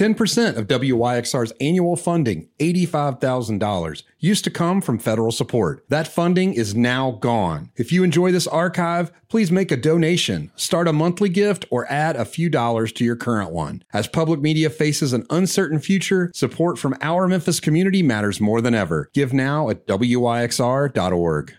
10% of WYXR's annual funding, $85,000, used to come from federal support. That funding is now gone. If you enjoy this archive, please make a donation, start a monthly gift, or add a few dollars to your current one. As public media faces an uncertain future, support from our Memphis community matters more than ever. Give now at WYXR.org.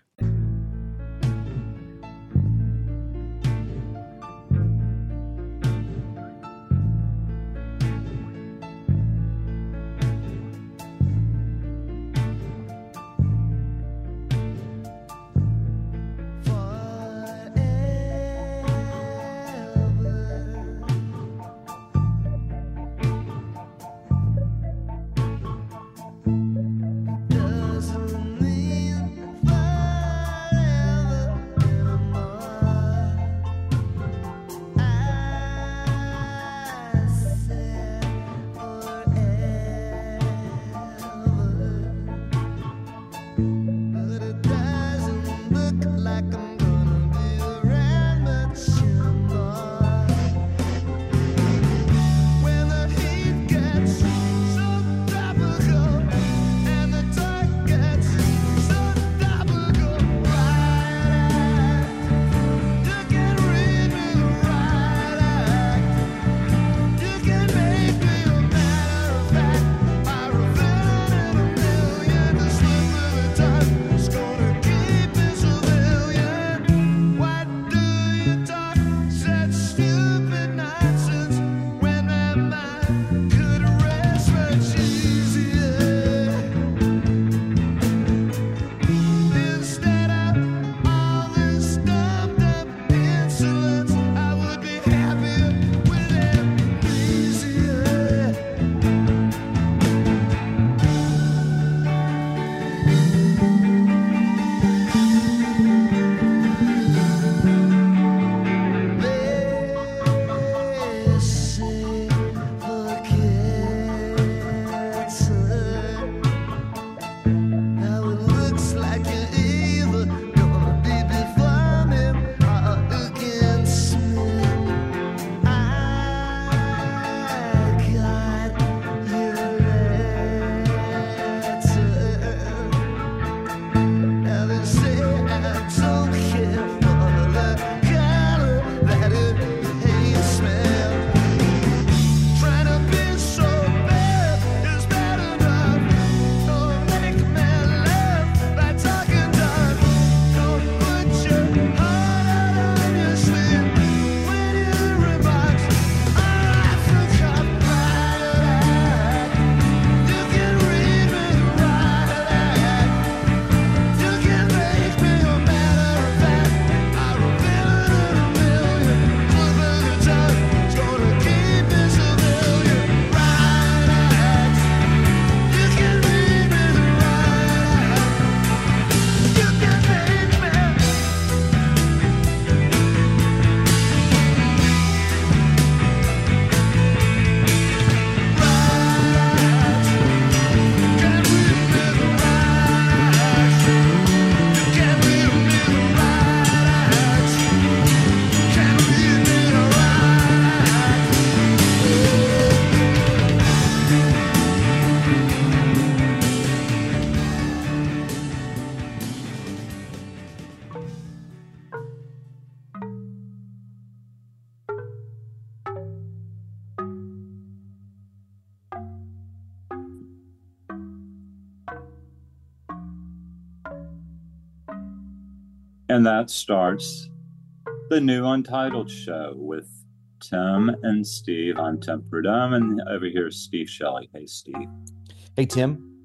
And that starts the new Untitled show with Tim and Steve. I'm Tim Prudhomme, and over here is Steve Shelley. Hey, Steve. Hey, Tim.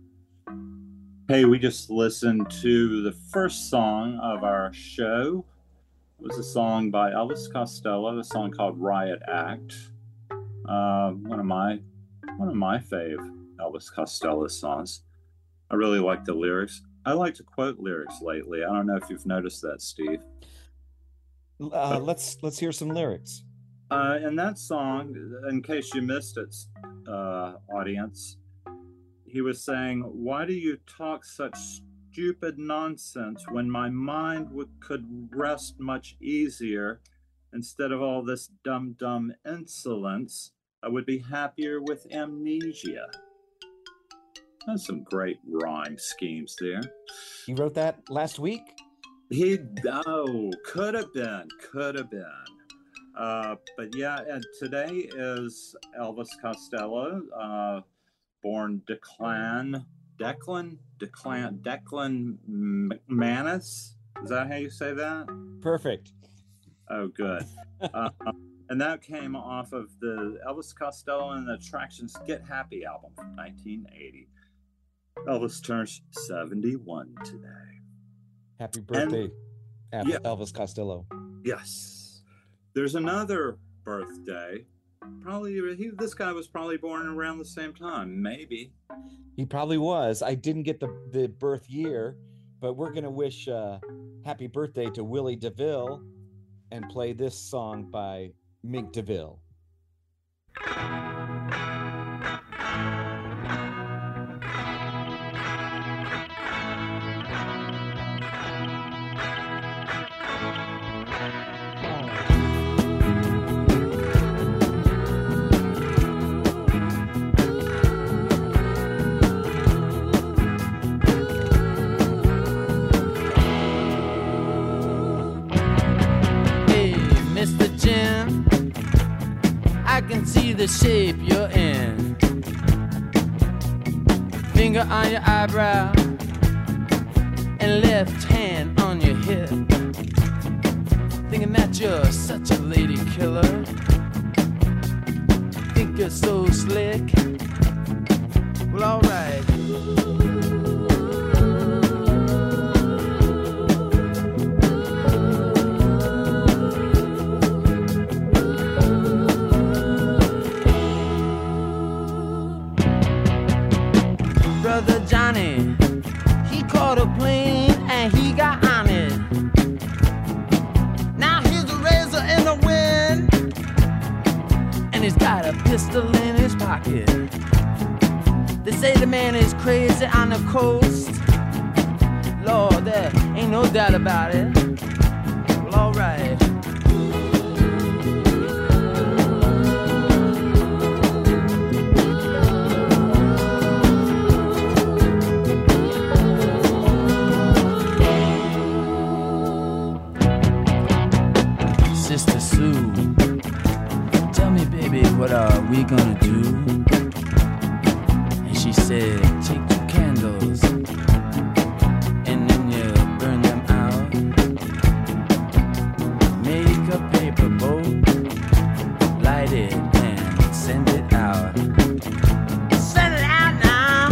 Hey, we just listened to the first song of our show. It was a song by Elvis Costello, a song called Riot Act. One of my fave Elvis Costello songs. I really like the lyrics. I like to quote lyrics lately. I don't know if you've noticed that, Steve. Let's hear some lyrics. In that song, in case you missed it, audience, he was saying, "Why do you talk such stupid nonsense when my mind could rest much easier instead of all this dumb insolence? I would be happier with amnesia. That's some great rhyme schemes there. You wrote that last week? Could have been. But yeah, and today is Elvis Costello, born Declan McManus. Is that how you say that? Perfect. Oh, good. And that came off of the Elvis Costello and the Attractions Get Happy album from 1980. Elvis turns 71 today. Happy birthday, Elvis Costello. Yes. There's another birthday. This guy was probably born around the same time, maybe. He probably was. I didn't get the birth year, but we're going to wish happy birthday to Willie DeVille and play this song by Mink DeVille. I can see the shape you're in. Finger on your eyebrow and left hand on your hip. Thinking that you're such a lady killer. Think you're so slick. Well, alright. Brother Johnny, he caught a plane and he got on it. Now he's a razor in the wind, and he's got a pistol in his pocket. They say the man is crazy on the coast. Lord, there ain't no doubt about it. Well, alright. Sister Sue, tell me, baby, what are we gonna do? And she said, take 2 candles and then you burn them out. Make a paper boat, light it and send it out. Send it out now.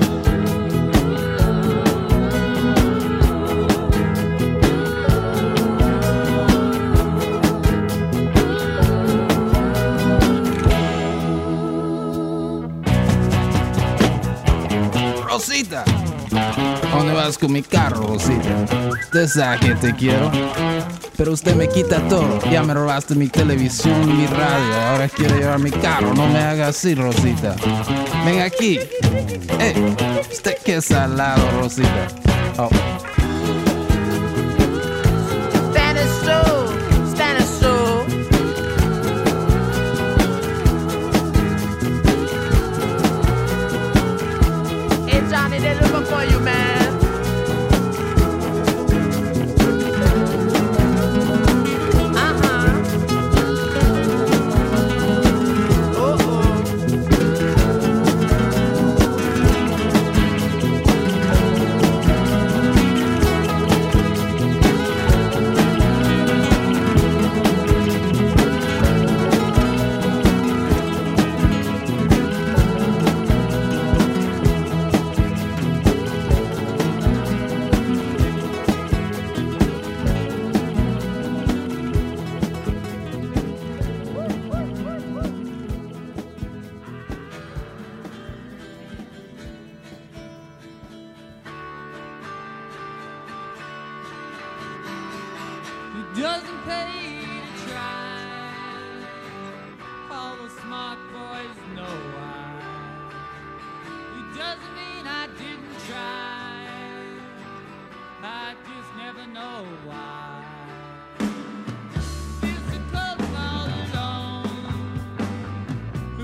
Rosita, ¿dónde vas con mi carro, Rosita? Usted sabe que te quiero, pero usted me quita todo. Ya me robaste mi televisión y mi radio. Ahora quiere llevar mi carro. No me haga así, Rosita. Ven aquí. Usted que es salado, Rosita. Oh. Spanish soul. Hey Johnny, they're looking for you, man. It doesn't pay to try. All the smart boys know why. It doesn't mean I didn't try. I just never know why. Feels so close all alone.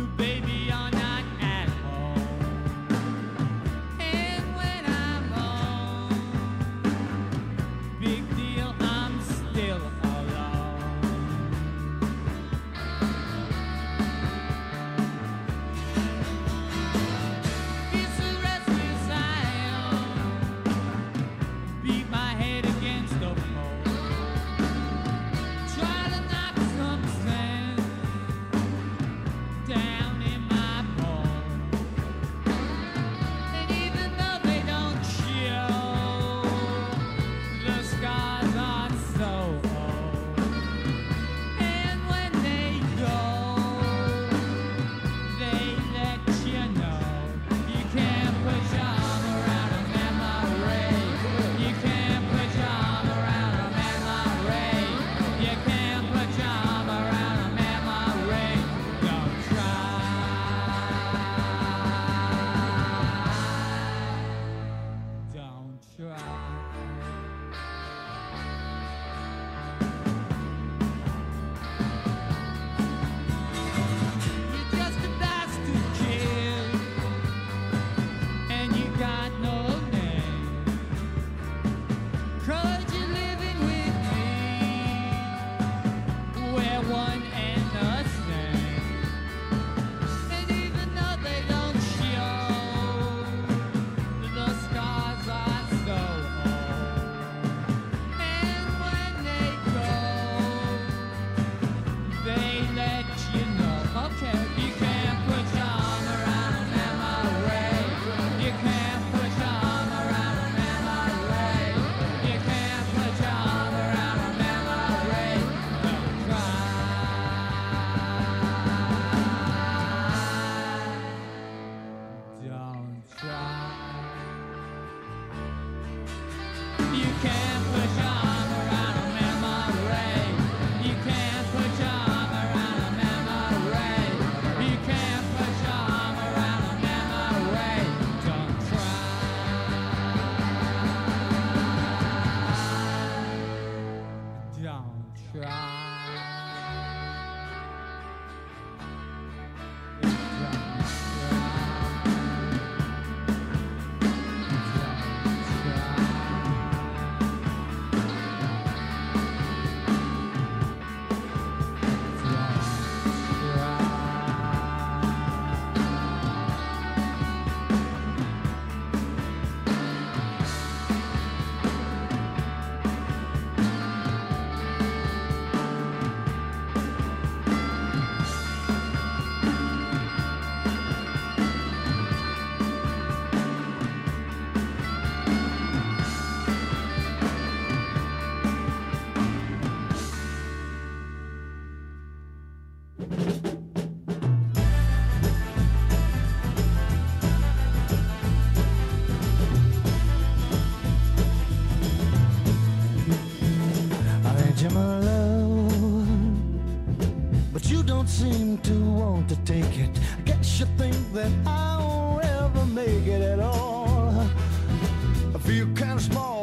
that I won't ever make it at all. I feel kind of small,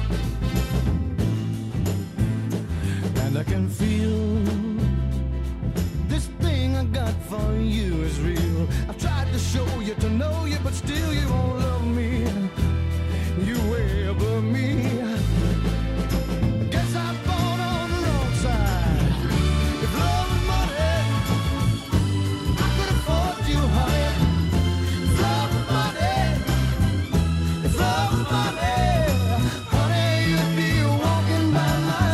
and I can feel this thing I got for you is real. I've tried to show you to know you, but still you won't love me. You way above me. Guess I'm born on the wrong side. If love was money, I could afford you, honey. If love was money, if love was money, honey, you'd be walking by my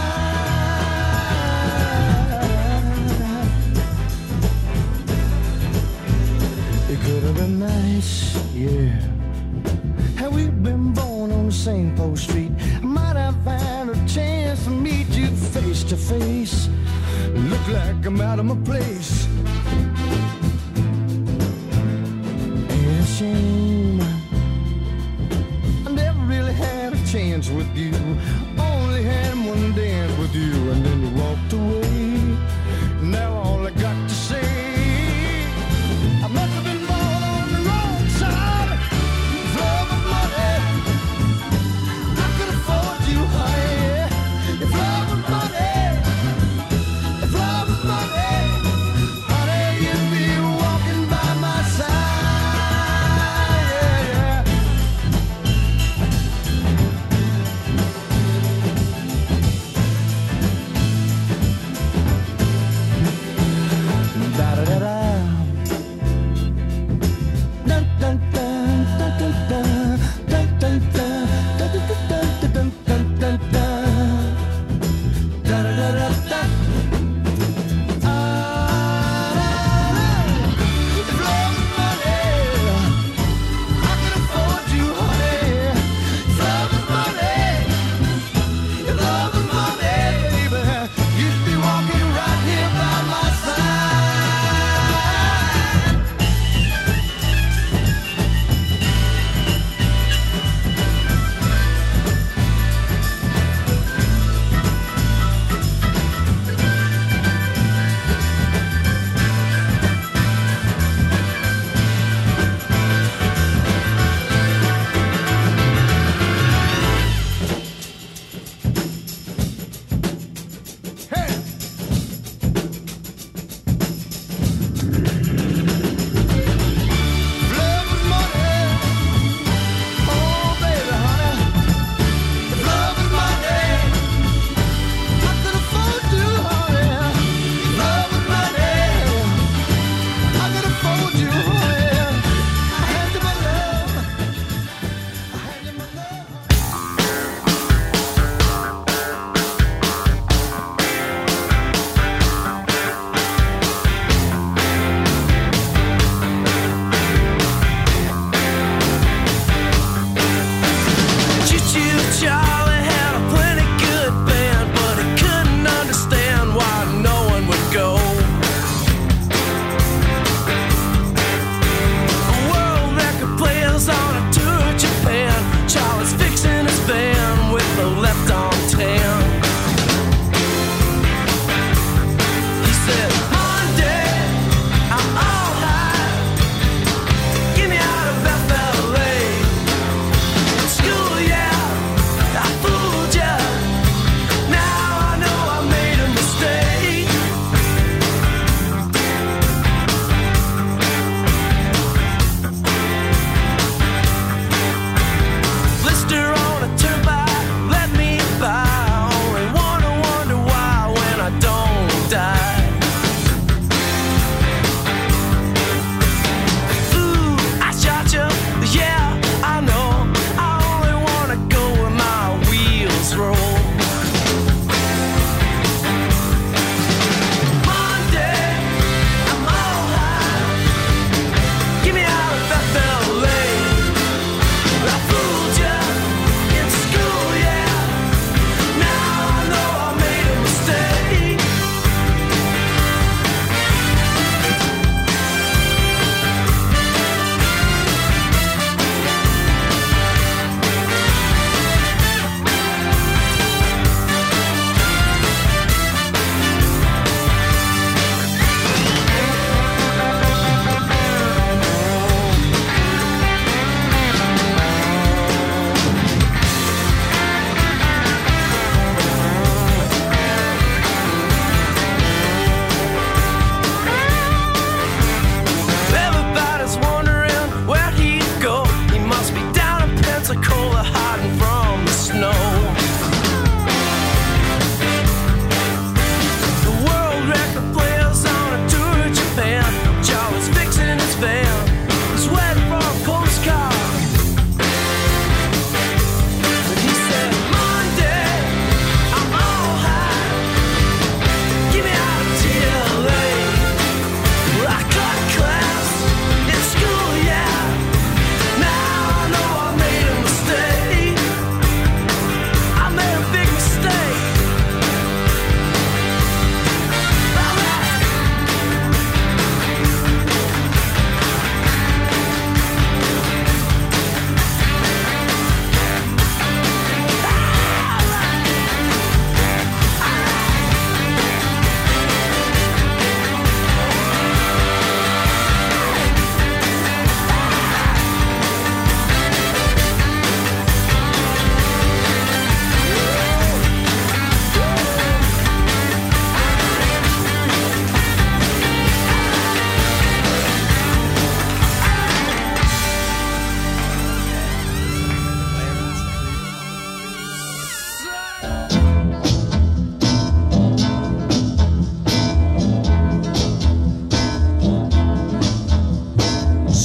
side. It could have been nice, yeah. Had we been born on the same post street, I might have had a chance to meet you face to face. Look like I'm out of my place. Ain't a shame I never really had a chance with you. Only had one dance with you, and then you walked away. Now all I got to say, I must have been born on the wrong side. If love was money, I could afford you, honey. If love was money, if love was money, honey, you'd be walking by my side. Yeah, yeah.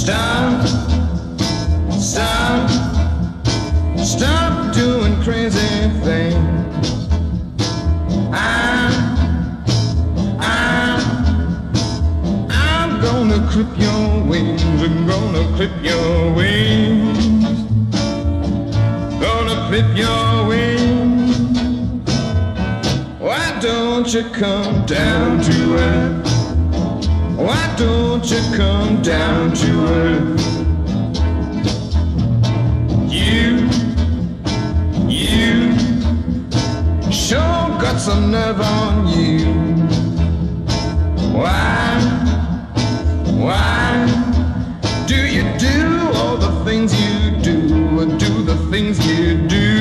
Stop doing crazy things. I'm gonna clip your wings. I'm gonna clip your wings. Gonna clip your wings. Why don't you come down to earth? Why don't you come down to earth? You sure got some nerve on you. Why do you do all the things you do, or do the things you do?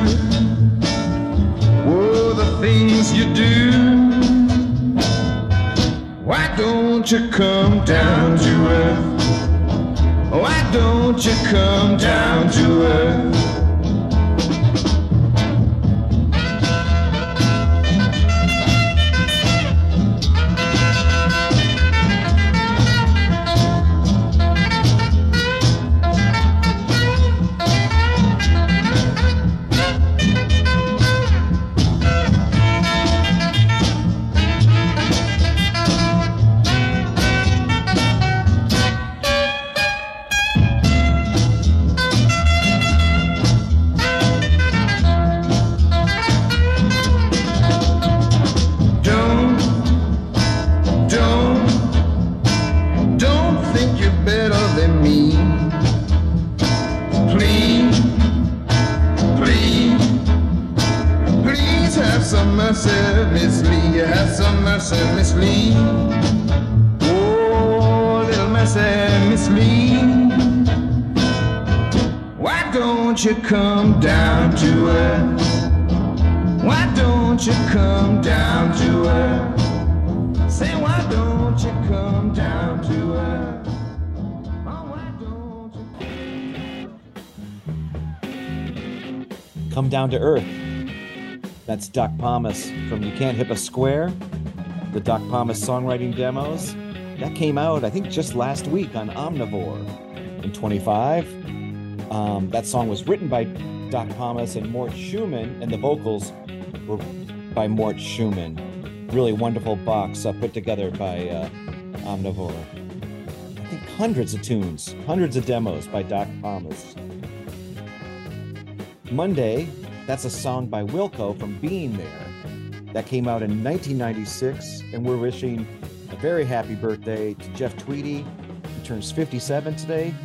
Oh, the things you do. Why don't you come down to earth? Why don't you come down to earth? Come down to earth. Why don't you come down to earth? Say, why don't you come down to earth? Oh, why don't you Come Down to Earth. That's Doc Pomus from You Can't Hip a Square, the Doc Pomus songwriting demos. That came out, I think, just last week on Omnivore in 25. That song was written by Doc Pomus and Mort Schumann, and the vocals were by Mort Schumann. Really wonderful box put together by Omnivore. I think hundreds of tunes, hundreds of demos by Doc Pomus. Monday, that's a song by Wilco from Being There. That came out in 1996, and we're wishing a very happy birthday to Jeff Tweedy. He turns 57 today.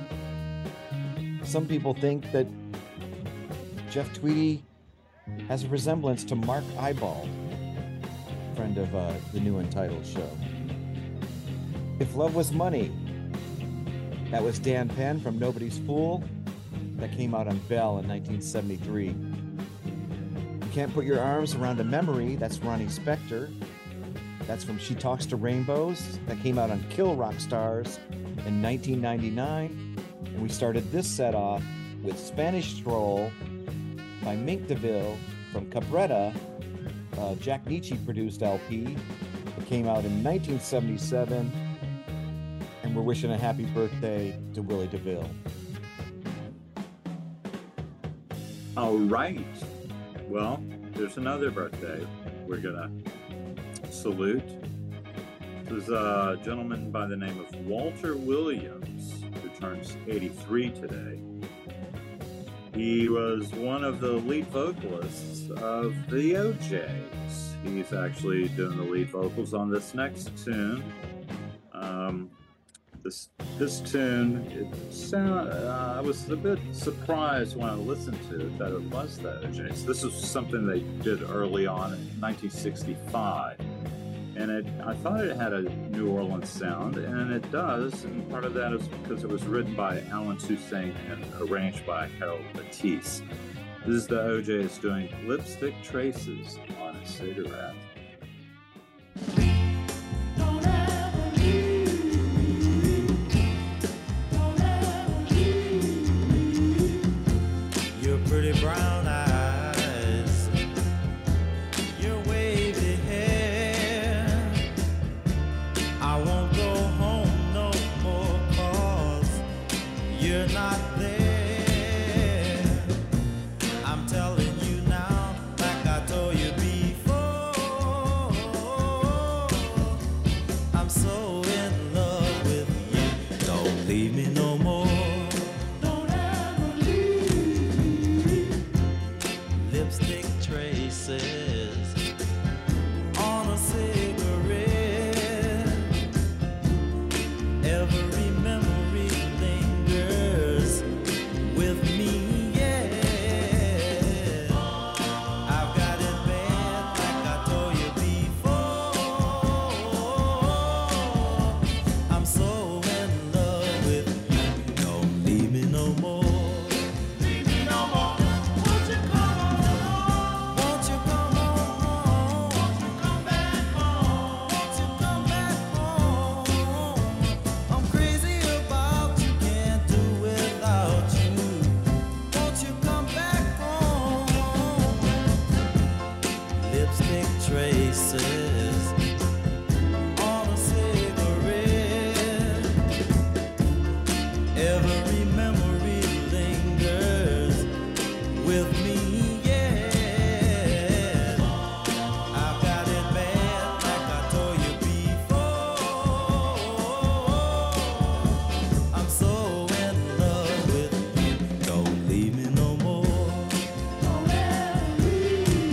Some people think that Jeff Tweedy has a resemblance to Mark Eyeball, friend of the new Untitled show. If Love Was Money, that was Dan Penn from Nobody's Fool. That came out on Bell in 1973. You Can't Put Your Arms Around a Memory, that's Ronnie Spector. That's from She Talks to Rainbows. That came out on Kill Rock Stars in 1999. And we started this set off with Spanish Stroll by Mink DeVille from Cabretta, Jack Nietzsche produced LP. It came out in 1977. And we're wishing a happy birthday to Willie DeVille. All right. Well, there's another birthday we're gonna salute. This is a gentleman by the name of Walter Williams, who turns 83 today. He was one of the lead vocalists of the O'Jays. He's actually doing the lead vocals on this next tune. This tune, I was a bit surprised when I listened to it that it was the O'Jays. This is something they did early on in 1965. And I thought it had a New Orleans sound, and it does. And part of that is because it was written by Alan Toussaint and arranged by Harold Batiste. This is the O'Jays doing Lipstick Traces on a Cigarette. Your pretty brown eyes, your wavy hair. I won't go home no more, 'cause we're not there. I'm telling you now, like I told you before, I'm so in love with you. Don't leave me no more. Don't ever leave. Lipstick traces on a cigarette. Every memory lingers with me, yeah. I've got it bad, like I told you before. I'm so in love with you. Don't leave me no more. Leave me no more. Won't you come on home? Won't you come on home? Won't you come back home? Won't you come back home? I'm crazy about you, can't do without you. Won't you come back home? Lipstick traces on a cigarette. Every memory lingers with me, yeah. I've got it bad, like I told you before. I'm so in love with you. Don't leave me no more. Don't ever leave.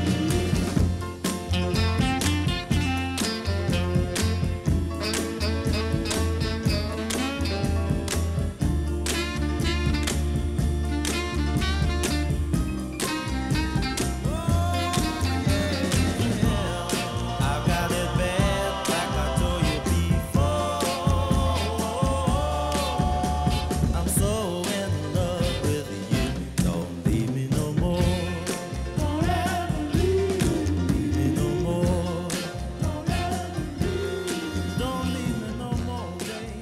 I've got it bad, like I told you before. I'm so in love with you. Don't leave me no more. Don't ever leave me no more. Don't ever leave. Don't leave me no more, baby.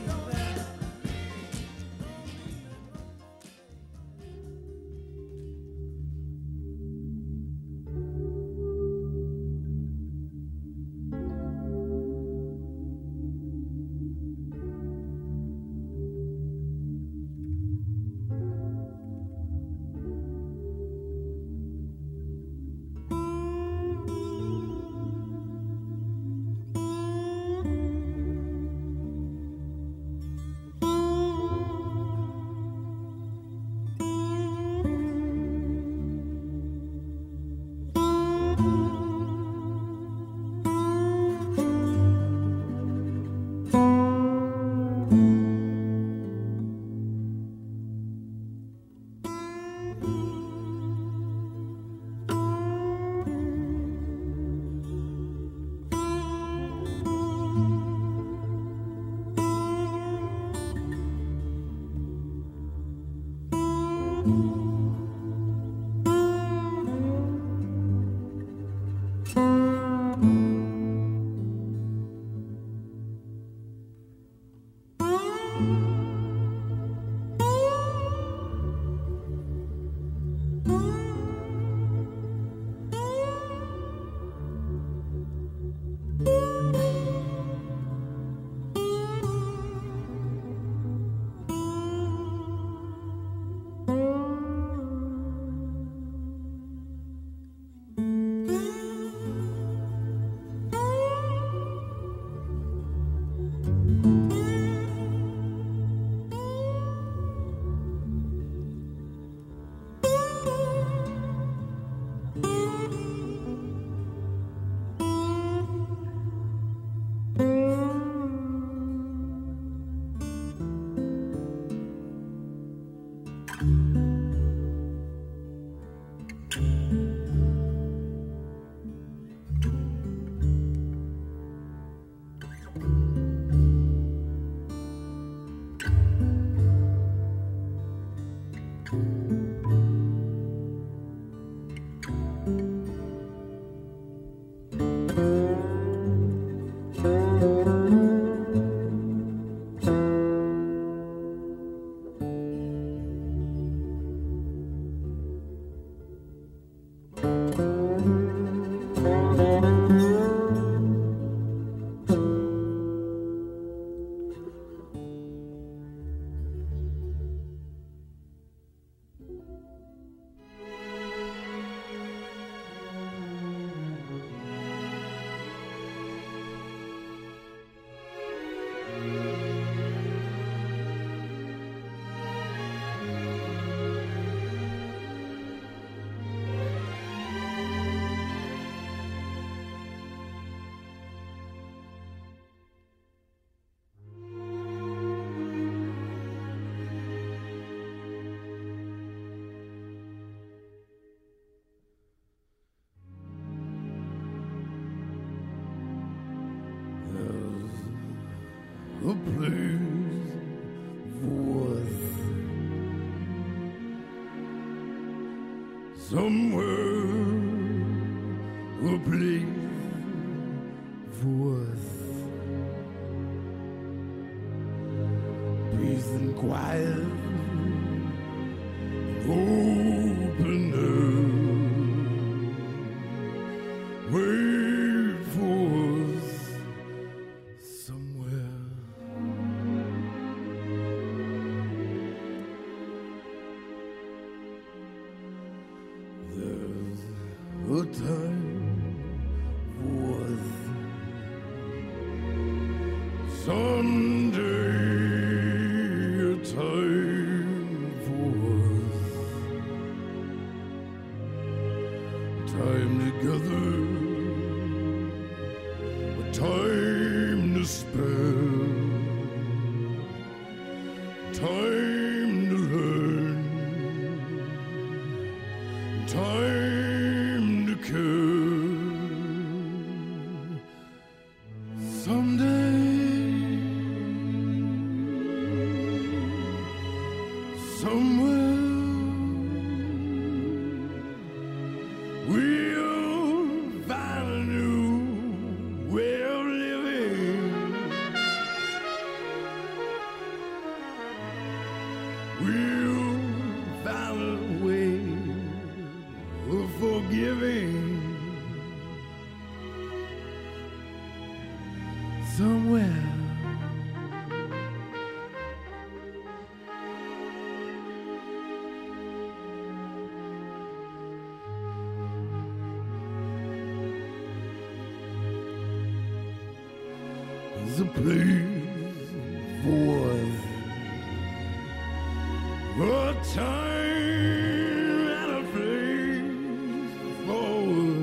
place worth somewhere, a place worth peace and quiet, open air. Wait for us somewhere. There's a time worth someday, a time worth time together, a time to spare, time to learn, time to care. Someday, somewhere, we'll find a new way of living. We'll find a way of forgiving. Somewhere. There's a place for a time and a place for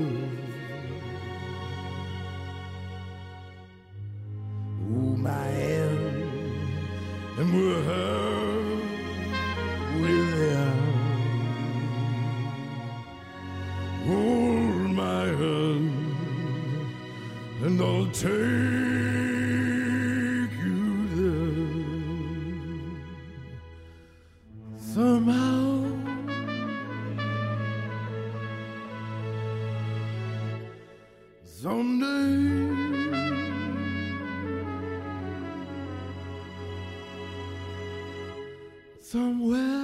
oh, my hand, and we're her with them. Hold my hand, and I'll take you there. Somehow, someday, somewhere.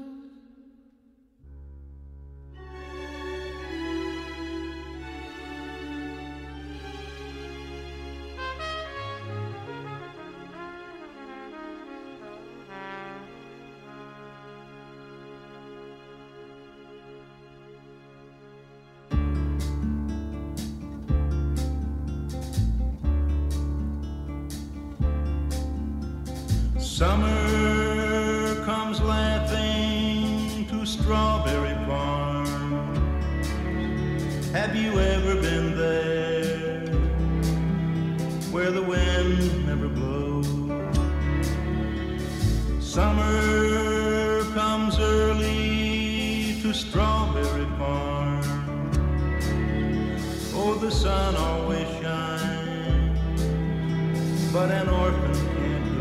Summer comes laughing to Strawberry Farm. Have you ever been there, where the wind never blows? Summer comes early to Strawberry Farm. Oh, the sun always shines, but an orphan can't go.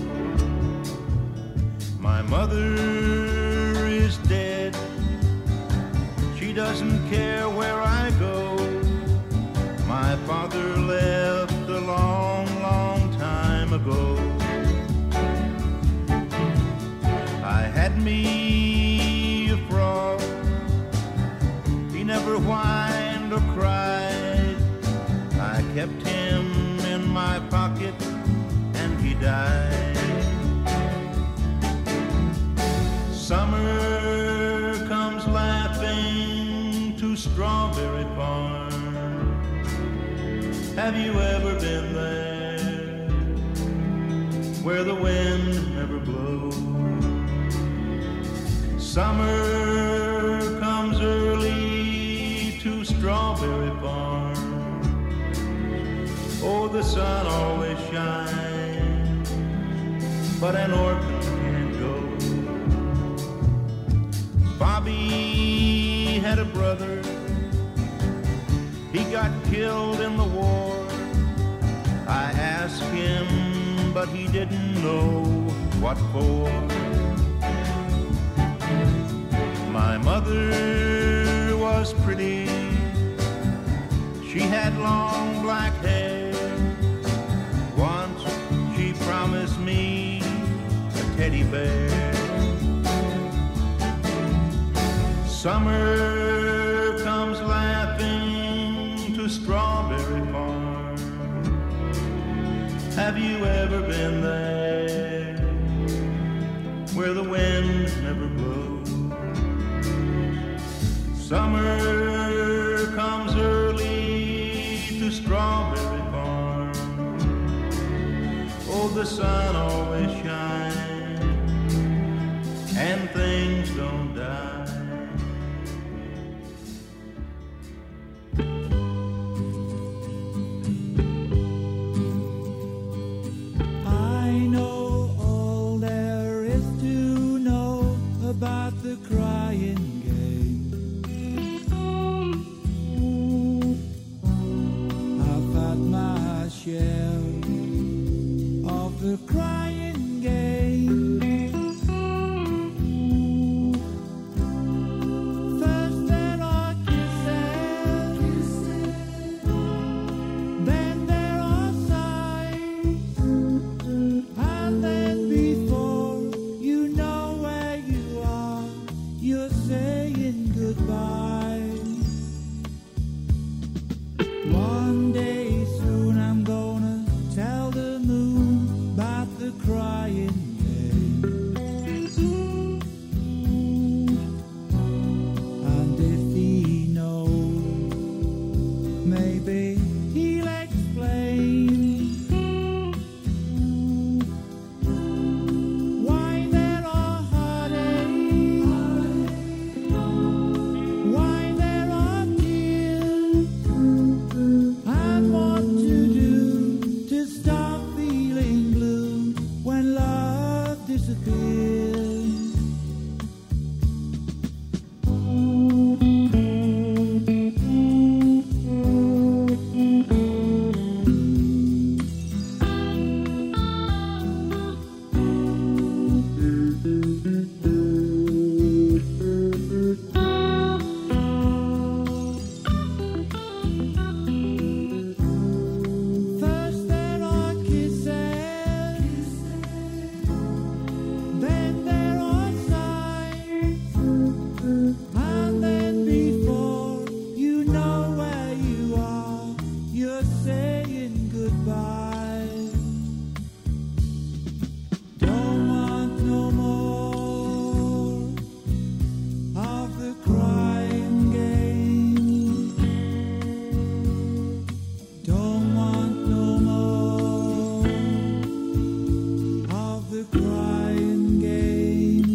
My mother is dead, she doesn't care where I go. My father left a long, long time ago. I had me a frog, he never whined or cried. I kept him in my pocket and he died. Summer comes laughing to Strawberry Farm. Have you ever been there, where the wind never blows? Summer comes early to Strawberry Farm. Oh, the sun always shines, but an orphan can't go. Bobby had a brother, he got killed in the war. I asked him but he didn't know what for. My mother was pretty. She had long black hair. Once she promised me a teddy bear. Summer comes laughing to Strawberry Farm. Have you ever been there, where the wind never blows? Summer comes early to Strawberry Farm. Oh, the sun always shines and things don't die. I know all there is to know about the crying game. I've had my share of the crying game. First there are kisses, then there are sighs, and then before you know where you are, you're saying goodbye. One day soon I'm gonna tell the moon about the crying game. And if he knows, maybe he'll explain why there are heartaches, why there are tears, and what to do to stop feeling blue when love disappears. First there are kisses, then there are sighs, and then before you know where you are, you're saying goodbye. Don't want no more of the crying game. Don't want no more of the crying game.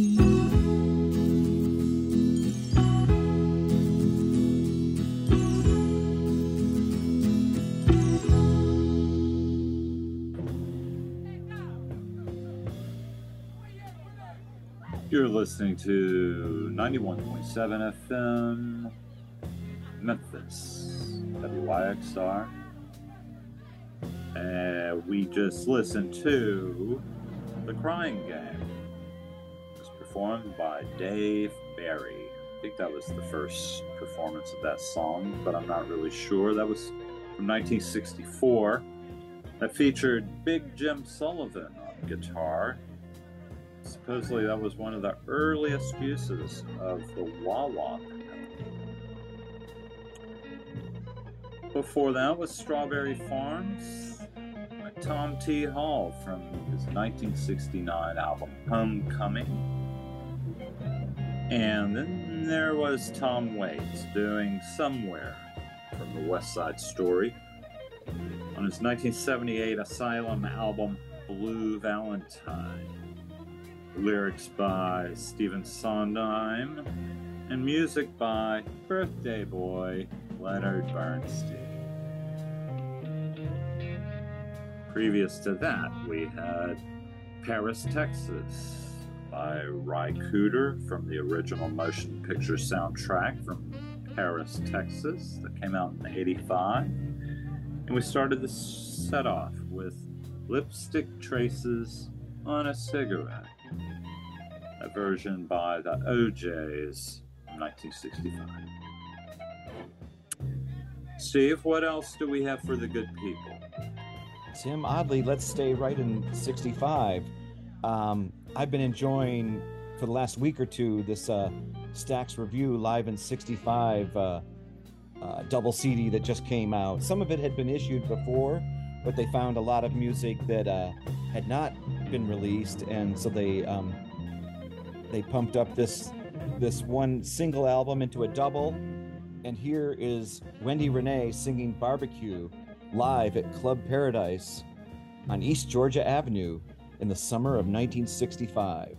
You're listening to 91.7 FM, Memphis, WYXR. And we just listened to The Crying Game. It was performed by Dave Barry. I think that was the first performance of that song, but I'm not really sure. That was from 1964. That featured Big Jim Sullivan on guitar. Supposedly that was one of the earliest uses of the wah-wah. Before that was Strawberry Farms by Tom T. Hall from his 1969 album Homecoming. And then there was Tom Waits doing Somewhere from the West Side Story on his 1978 Asylum album Blue Valentine. Lyrics by Stephen Sondheim and music by birthday boy Leonard Bernstein. Previous to that, we had Paris, Texas by Ry Cooder from the original motion picture soundtrack from Paris, Texas that came out in '85. And we started the set off with Lipstick Traces on a Cigarette, a version by the OJs from 1965. Steve, what else do we have for the good people? Tim, oddly, let's stay right in 65. I've been enjoying, for the last week or two, this Stax Review Live in 65 double CD that just came out. Some of it had been issued before, but they found a lot of music that had not been released, and so they pumped up this one single album into a double. And here is Wendy Renee singing Barbecue live at Club Paradise on East Georgia Avenue in the summer of 1965.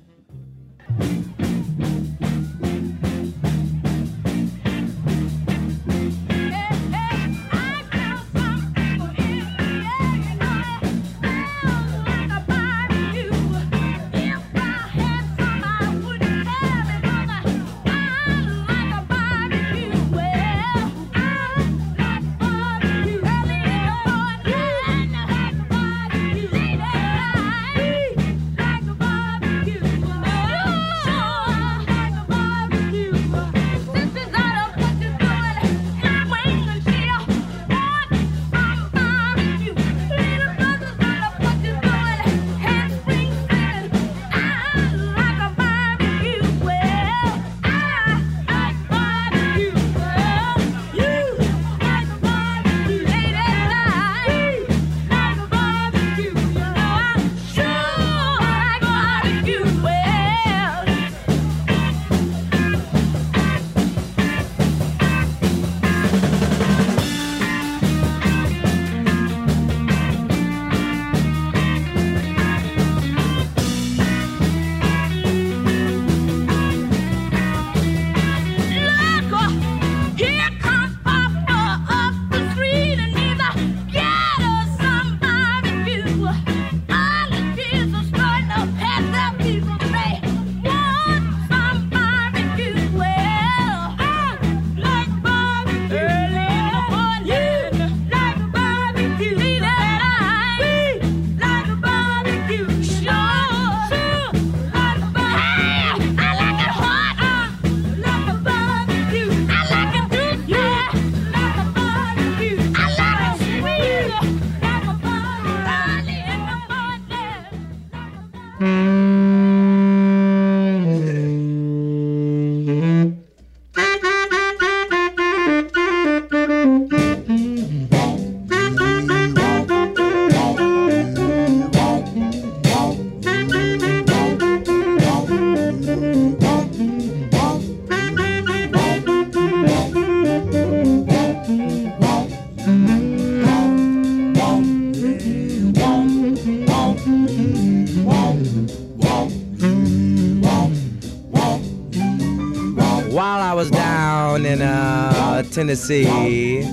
Tennessee,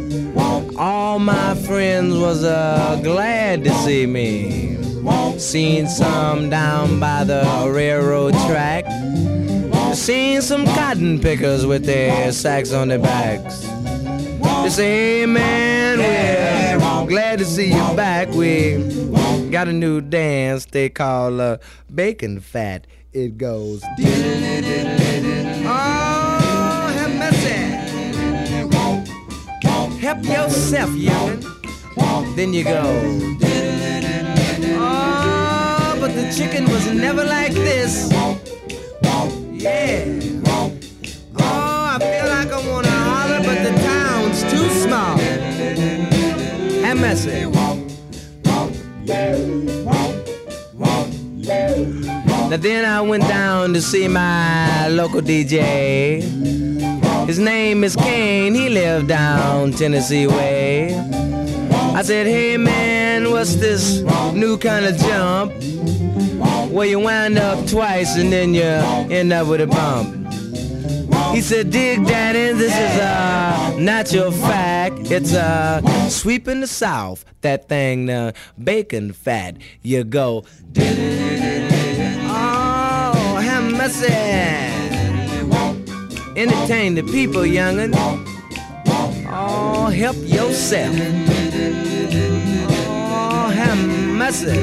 all my friends was glad to see me. Seen some down by the railroad track. Seen some cotton pickers with their sacks on their backs. They say, hey man, we're glad to see you back. We got a new dance they call bacon fat. It goes. Oh, have mercy. Help yourself, youngin'. Then you go. Oh, but the chicken was never like this. Yeah. Oh, I feel like I wanna holler, but the town's too small. Have mercy. Now then I went down to see my local DJ. His name is Kane, he lived down Tennessee way. I said, hey man, what's this new kind of jump? Where you wind up twice and then you end up with a bump. He said, dig daddy, this is a natural fact. It's a sweeping the South, that thing, the bacon fat. You go, oh, have mercy. Entertain the people, youngin'. Oh, help yourself. Oh, have mercy.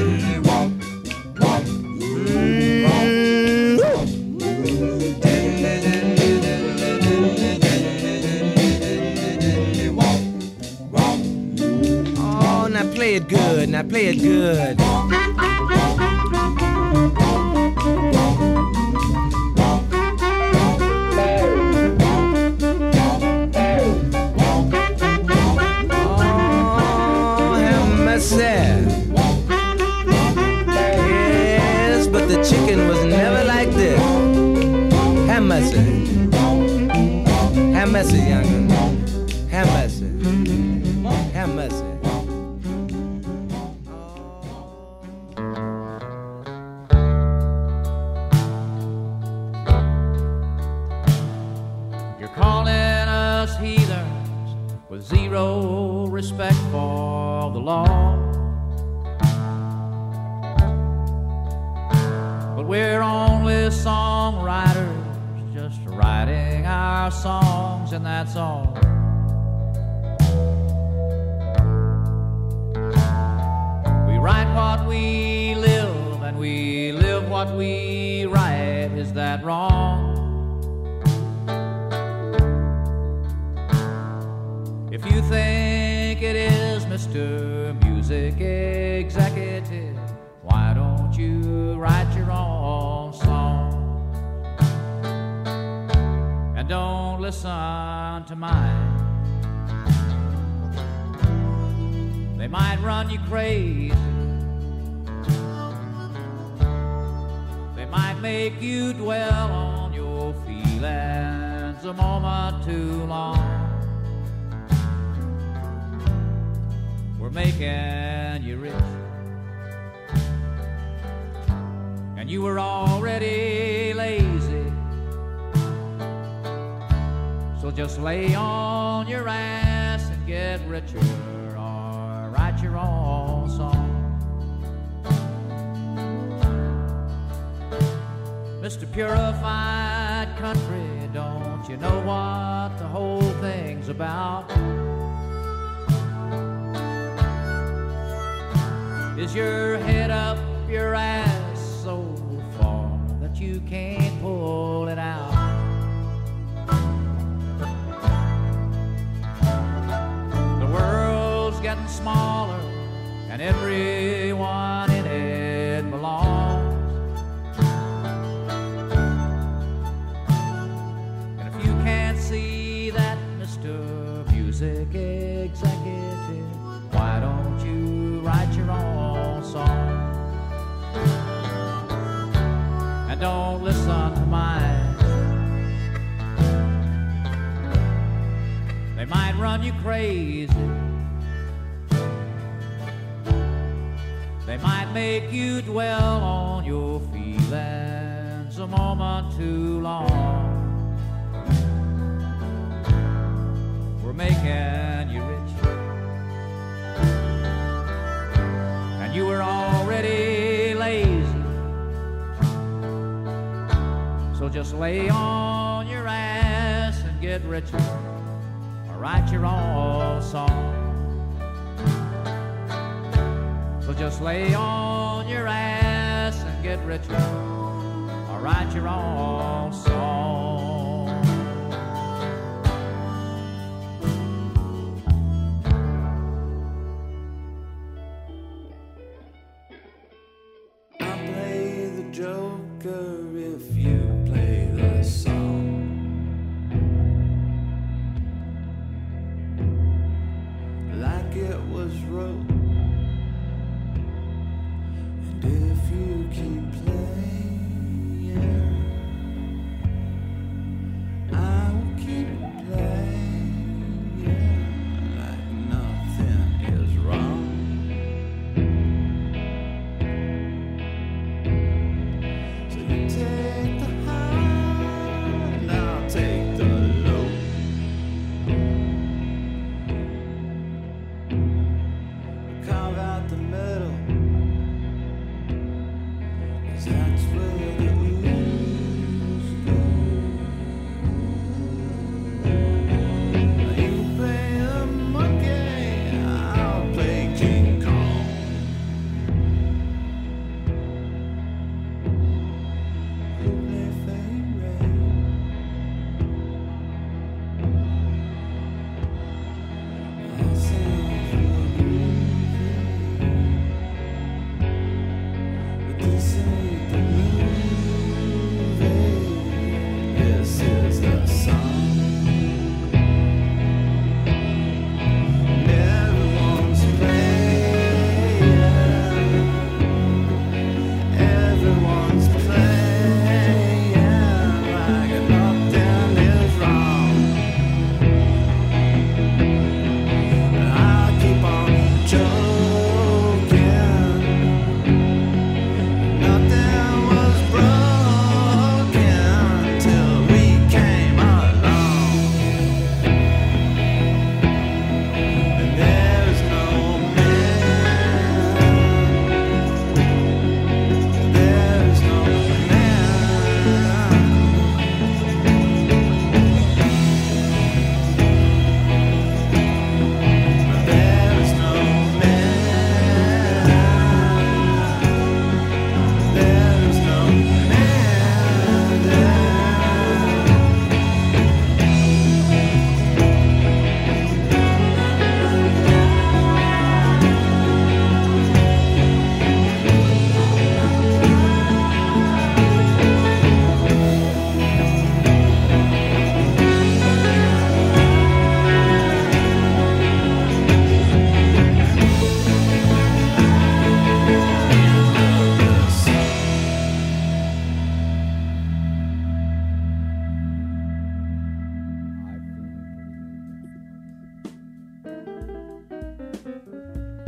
Oh, now play it good. Now play it good. Yes, but the chicken was never like this. Have mercy. Have mercy, young'un. Have mercy. Have mercy. You're calling us heathens with zero respect for the law. But we're only songwriters, just writing our songs, and that's all. We write what we live, and we live what we write. Is that wrong? If you think it is, Mr. Music Executive, why don't you write your own song? And don't listen to mine. They might run you crazy. They might make you dwell on your feelings a moment too long. We're making you rich, and you were already lazy. So just lay on your ass and get richer, or write your own song. Mr. Purified Country, don't you know what the whole thing's about? Is your head up your ass so far that you can't pull it out? The world's getting smaller, and everyone in it belongs. And if you can't see that, Mr. Music Executive, why don't you write your own song? And don't listen to mine. They might run you crazy. They might make you dwell on your feelings a moment too long. We're making you rich, and you were already lazy. So just lay on your ass and get richer, or write your own song. So just lay on your ass and get richer, or write your own song. I'll play the joker if you play the song. Like it was wrote. And if you keep playing,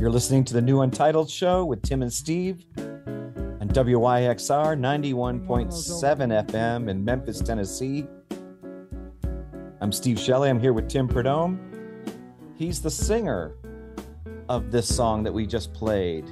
You're listening to the New Untitled Show with Tim and Steve on WYXR 91.7 FM in Memphis, Tennessee. I'm Steve Shelley. I'm here with Tim Perdome. He's the singer of this song that we just played.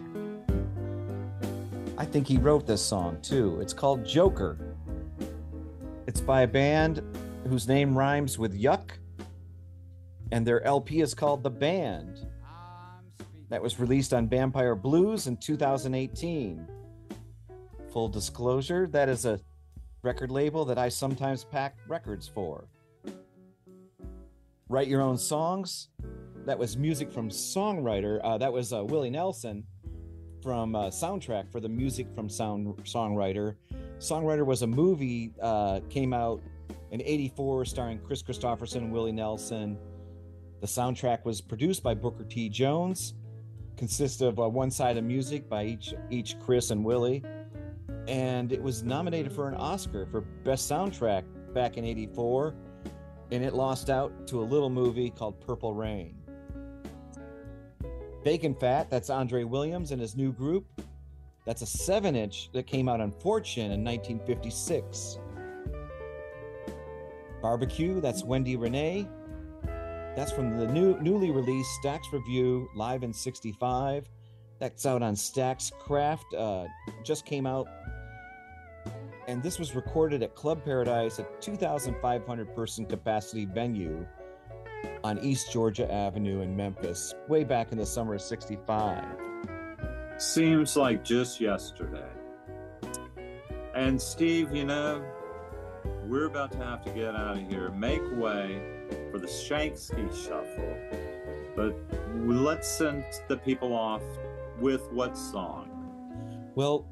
I think he wrote this song too. It's called Joker. It's by a band whose name rhymes with yuck, and their LP is called The Band. That was released on Vampire Blues in 2018. Full disclosure, that is a record label that I sometimes pack records for. Write Your Own Songs. That was music from Songwriter. That was Willie Nelson from Soundtrack for the Music from Songwriter. Songwriter was a movie, came out in '84, starring Chris Christopherson and Willie Nelson. The soundtrack was produced by Booker T. Jones, consists of one side of music by each Chris and Willie, and it was nominated for an Oscar for Best Soundtrack back in '84, and it lost out to a little movie called Purple Rain. Bacon Fat, that's Andre Williams and his new group. That's a 7-inch that came out on Fortune in 1956. Barbecue, that's Wendy Renee. That's from the newly released Stax Review Live in 65. That's out on Stax Craft. Just came out. And this was recorded at Club Paradise, a 2,500 person capacity venue on East Georgia Avenue in Memphis, way back in the summer of 65. Seems like just yesterday. And Steve, you know, we're about to have to get out of here. Make way for the Shanksky Shuffle. But let's send the people off with what song? Well,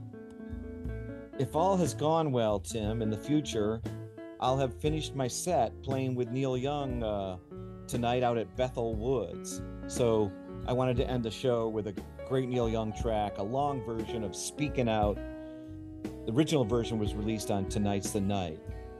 if all has gone well, Tim, in the future, I'll have finished my set playing with Neil Young tonight out at Bethel Woods. So I wanted to end the show with a great Neil Young track, a long version of Speaking Out. The original version was released on Tonight's the Night.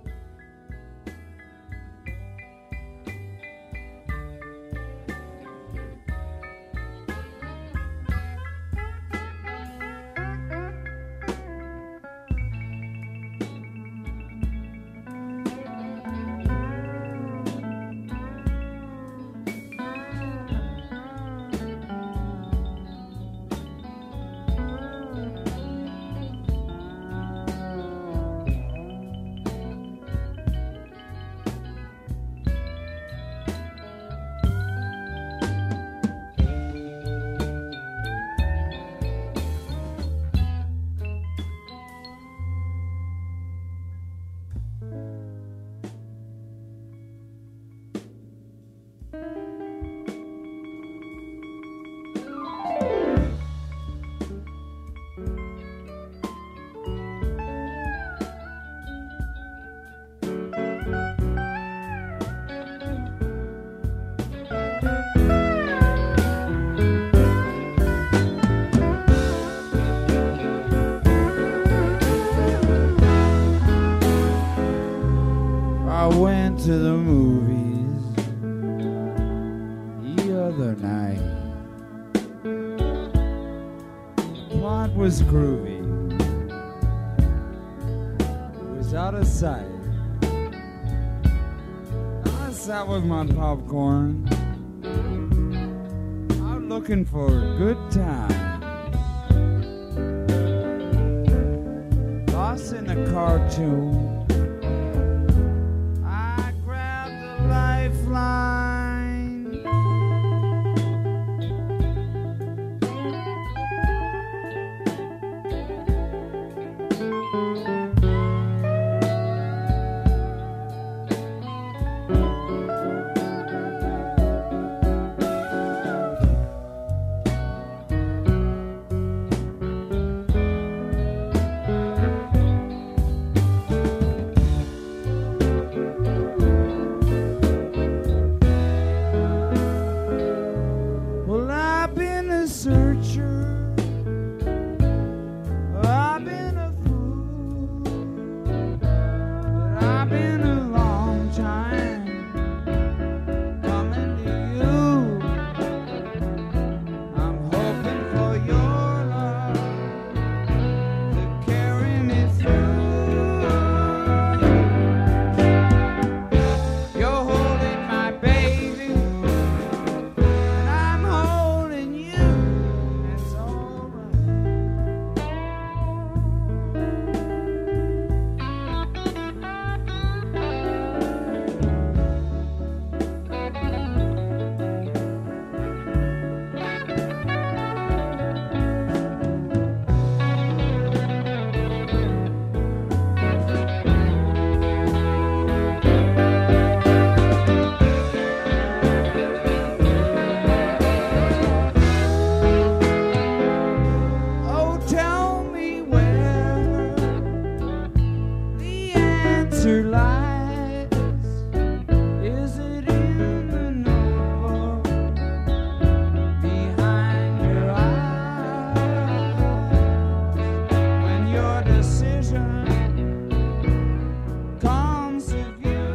To the movies the other night. The plot was groovy. It was out of sight. I sat with my popcorn, out looking for a good time. Lost in a cartoon. Lifeline. answer lies? Is it in the notebook behind your eyes? When your decision comes to view.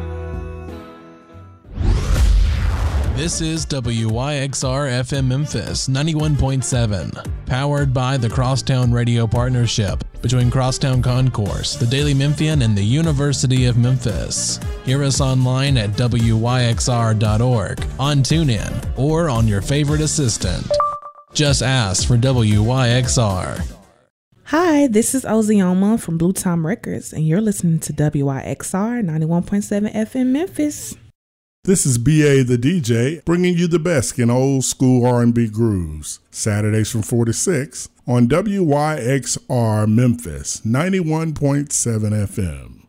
This is WYXR FM Memphis 91.7, powered by the Crosstown Radio Partnership between Crosstown Concourse, the Daily Memphian, and the University of Memphis. Hear us online at WYXR.org, on TuneIn, or on your favorite assistant. Just ask for WYXR. Hi, this is Ozioma from Blue Time Records, and you're listening to WYXR 91.7 FM Memphis. This is B.A. the DJ, bringing you the best in old school R&B grooves. Saturdays from 4 to 6 on WYXR Memphis 91.7 FM.